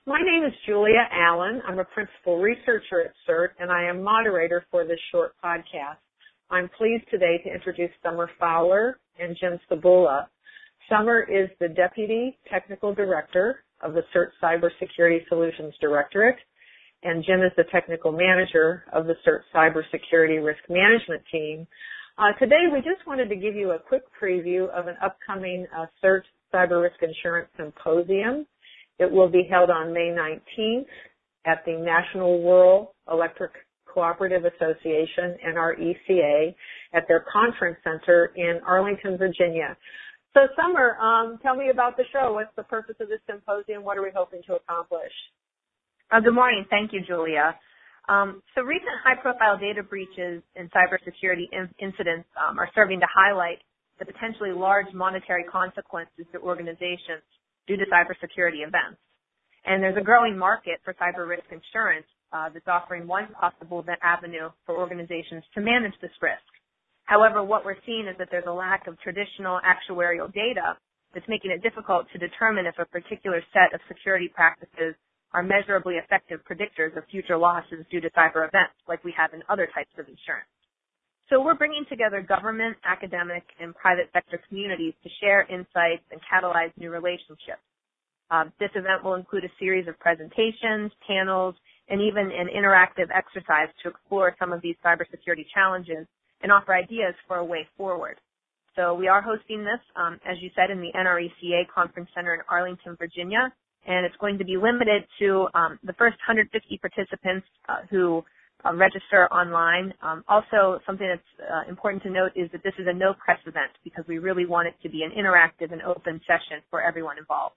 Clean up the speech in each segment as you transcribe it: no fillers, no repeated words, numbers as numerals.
My name is Julia Allen. I'm a principal researcher at CERT, and I am moderator for this short podcast. I'm pleased today to introduce Summer Fowler and Jim Sabula. Summer is the Deputy Technical Director of the CERT Cybersecurity Solutions Directorate, and Jim is the Technical Manager of the CERT Cybersecurity Risk Management Team. Today, we just wanted to give you a quick preview of an upcoming CERT Cyber Risk Insurance Symposium. It will be held on May 19th at the National Rural Electric Cooperative Association, NRECA, at their conference center in Arlington, Virginia. So, Summer, tell me about the show. What's the purpose of this symposium? What are we hoping to accomplish? Good morning. Thank you, Julia. So recent high-profile data breaches and cybersecurity incidents are serving to highlight the potentially large monetary consequences to organizations due to cybersecurity events. And there's a growing market for cyber risk insurance that's offering one possible avenue for organizations to manage this risk. However, what we're seeing is that there's a lack of traditional actuarial data that's making it difficult to determine if a particular set of security practices are measurably effective predictors of future losses due to cyber events like we have in other types of insurance. So we're bringing together government, academic, and private sector communities to share insights and catalyze new relationships. This event will include a series of presentations, panels, and even an interactive exercise to explore some of these cybersecurity challenges and offer ideas for a way forward. So we are hosting this, as you said, in the NRECA Conference Center in Arlington, Virginia, and it's going to be limited to the first 150 participants who register online. Also, something that's important to note is that this is a no-press event because we really want it to be an interactive and open session for everyone involved.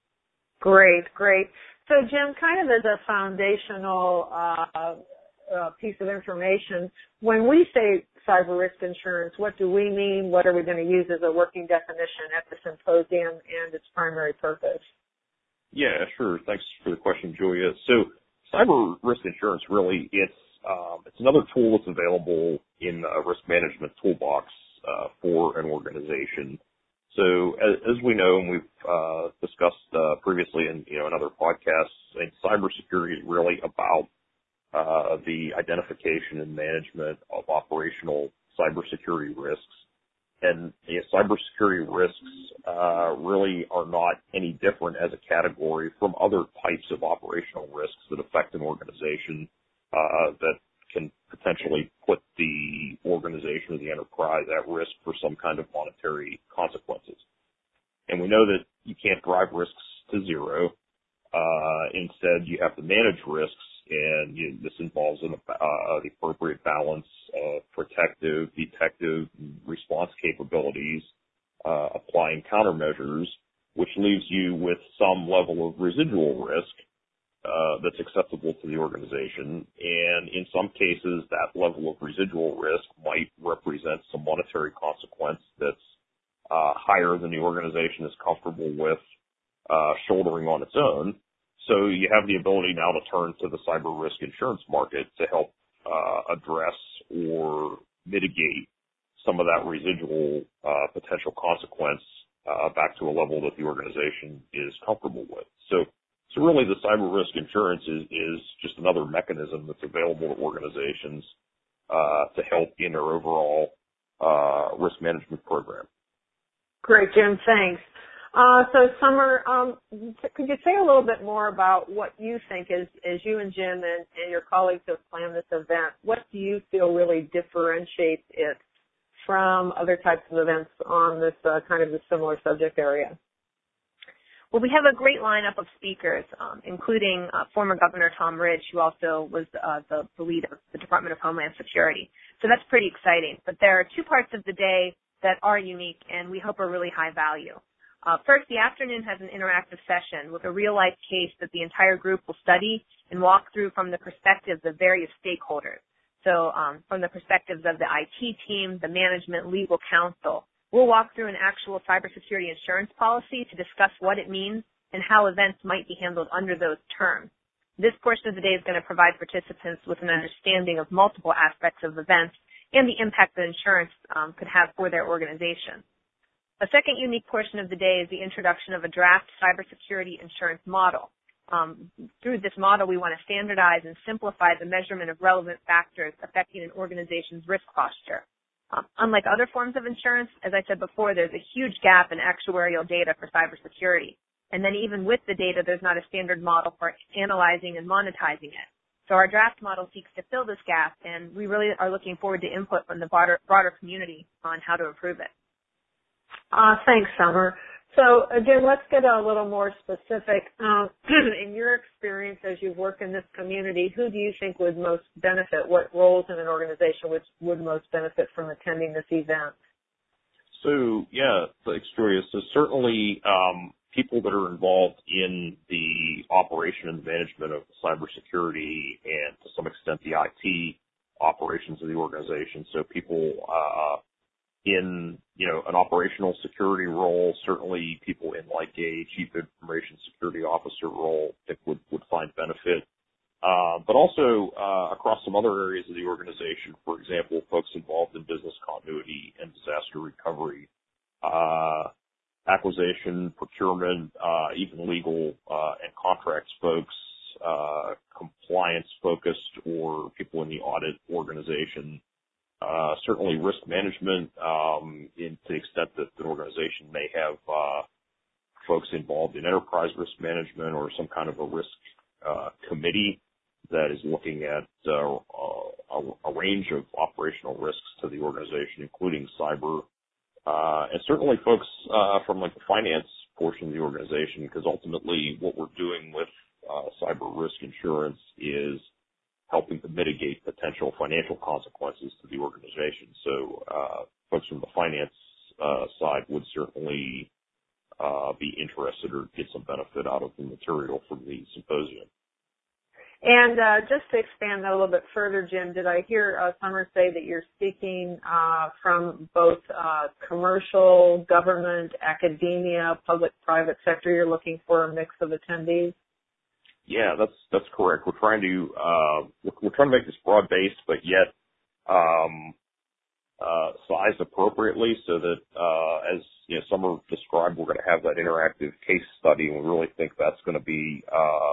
Great. So, Jim, kind of as a foundational piece of information, when we say cyber risk insurance, what do we mean? What are we going to use as a working definition at the symposium and its primary purpose? Yeah, sure. Thanks for the question, Julia. So cyber risk insurance really, it's another tool that's available in the risk management toolbox for an organization. So as we know, and we've discussed previously in other podcasts, cybersecurity is really about the identification and management of operational cybersecurity risks. And cybersecurity risks really are not any different as a category from other types of operational risks that affect an organization that can potentially put the organization or the enterprise at risk for some kind of monetary consequences. And we know that you can't drive risks to zero. Instead, you have to manage risks, and this involves the appropriate balance of protective, detective, response capabilities, applying countermeasures, which leaves you with some level of residual risk that's acceptable to the organization. And in some cases, that level of residual risk might represent some monetary consequence that's higher than the organization is comfortable with shouldering on its own. So you have the ability now to turn to the cyber risk insurance market to help address or mitigate some of that residual potential consequence back to a level that the organization is comfortable with. So really the cyber risk insurance is just another mechanism that's available to organizations to help in their overall risk management program. Great, Jim. Thanks. So, Summer, could you say a little bit more about what you think, as you and Jim and your colleagues have planned this event, what do you feel really differentiates it from other types of events on this kind of a similar subject area? Well, we have a great lineup of speakers, including former Governor Tom Ridge, who also was the lead of the Department of Homeland Security. So that's pretty exciting. But there are two parts of the day that are unique and we hope are really high value. First, the afternoon has an interactive session with a real-life case that the entire group will study and walk through from the perspectives of various stakeholders. So from the perspectives of the IT team, the management, legal counsel, we'll walk through an actual cybersecurity insurance policy to discuss what it means and how events might be handled under those terms. This portion of the day is going to provide participants with an understanding of multiple aspects of events and the impact that insurance could have for their organization. A second unique portion of the day is the introduction of a draft cybersecurity insurance model. through this model, we want to standardize and simplify the measurement of relevant factors affecting an organization's risk posture. Unlike other forms of insurance, as I said before, there's a huge gap in actuarial data for cybersecurity. And then even with the data, there's not a standard model for analyzing and monetizing it. So our draft model seeks to fill this gap, and we really are looking forward to input from the broader community on how to improve it. Thanks, Summer. So again, let's get a little more specific. In your experience as you've worked in this community, who do you think would most benefit? What roles in an organization would most benefit from attending this event? So, yeah, thanks, Julia. So certainly people that are involved in the operation and management of cybersecurity and to some extent the IT operations of the organization. So people in, an operational security role, certainly people in like a chief information security officer role that would find benefit. But also across some other areas of the organization, for example, folks involved in business continuity and disaster recovery, acquisition, procurement, even legal and contracts folks, compliance focused, or people in the audit organization. Certainly risk management, to the extent that the organization may have folks involved in enterprise risk management or some kind of a risk committee that is looking at a range of operational risks to the organization, including cyber, and certainly folks from like the finance portion of the organization, because ultimately what we're doing with cyber risk insurance is helping to mitigate potential financial consequences to the organization. So folks from the finance side would certainly be interested or get some benefit out of the material from the symposium. And just to expand that a little bit further, Jim, did I hear Summer say that you're speaking from both commercial, government, academia, public-private sector? You're looking for a mix of attendees? Yeah, that's correct. We're trying to make this broad-based, but yet sized appropriately so that as Summer described, we're going to have that interactive case study, and we really think that's going to be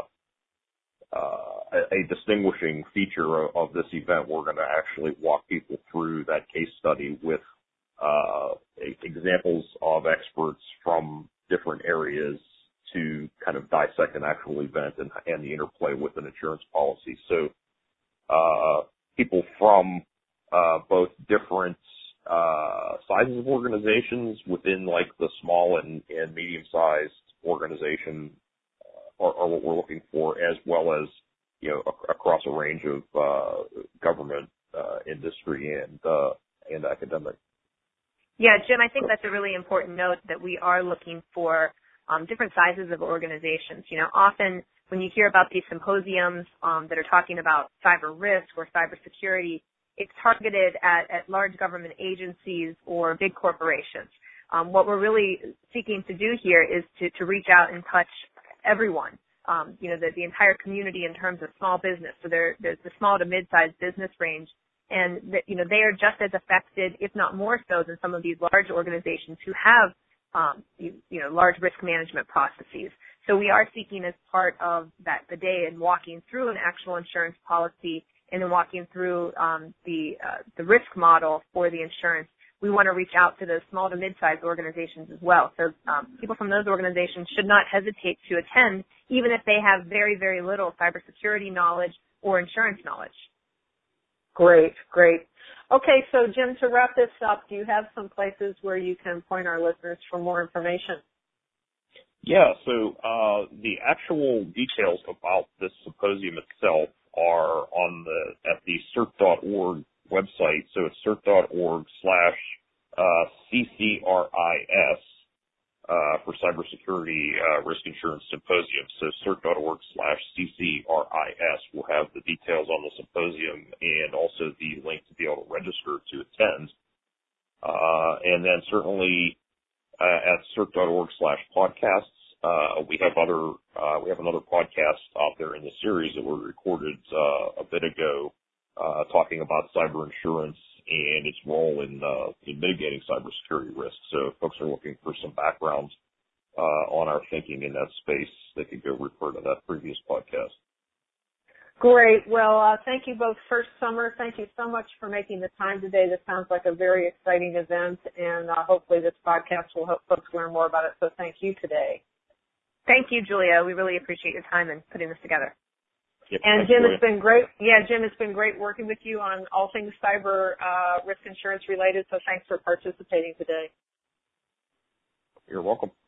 a distinguishing feature of this event. We're going to actually walk people through that case study with examples of experts from different areas to kind of dissect an actual event and the interplay with an insurance policy. So people from both different sizes of organizations within like the small and medium-sized organization are what we're looking for, as well as across a range of government, industry, and academic. Yeah, Jim, I think that's a really important note that we are looking for different sizes of organizations. Often when you hear about these symposiums that are talking about cyber risk or cybersecurity, it's targeted at large government agencies or big corporations. What we're really seeking to do here is to reach out and touch everyone, the entire community in terms of small business. So there's the small to mid-sized business range, and they are just as affected, if not more so, than some of these large organizations who have large risk management processes. So we are seeking as part of the day and walking through an actual insurance policy and then walking through the risk model for the insurance. We want to reach out to those small to mid-sized organizations as well. So people from those organizations should not hesitate to attend, even if they have very, very little cybersecurity knowledge or insurance knowledge. Great. Okay, so Jim, to wrap this up, do you have some places where you can point our listeners for more information? Yeah, so the actual details about this symposium itself are at the CERT.org website. So it's CERT.org/CCRIS for Cybersecurity Risk Insurance Symposium. So CERT.org/CCRIS will have the details on the symposium and also the link to be able to register to attend. And then certainly at CERT.org/podcasts, we have another podcast out there in the series that were recorded a bit ago, talking about cyber insurance and its role in mitigating cybersecurity risks. So if folks are looking for some background on our thinking in that space, they could go refer to that previous podcast. Great. Well, thank you both. First, Summer, thank you so much for making the time today. This sounds like a very exciting event, and hopefully this podcast will help folks learn more about it. So thank you today. Thank you, Julia. We really appreciate your time in putting this together. Yep, And thanks, Jim, Julia. it's been great. Yeah, Jim, it's been great working with you on all things cyber risk insurance related. So thanks for participating today. You're welcome.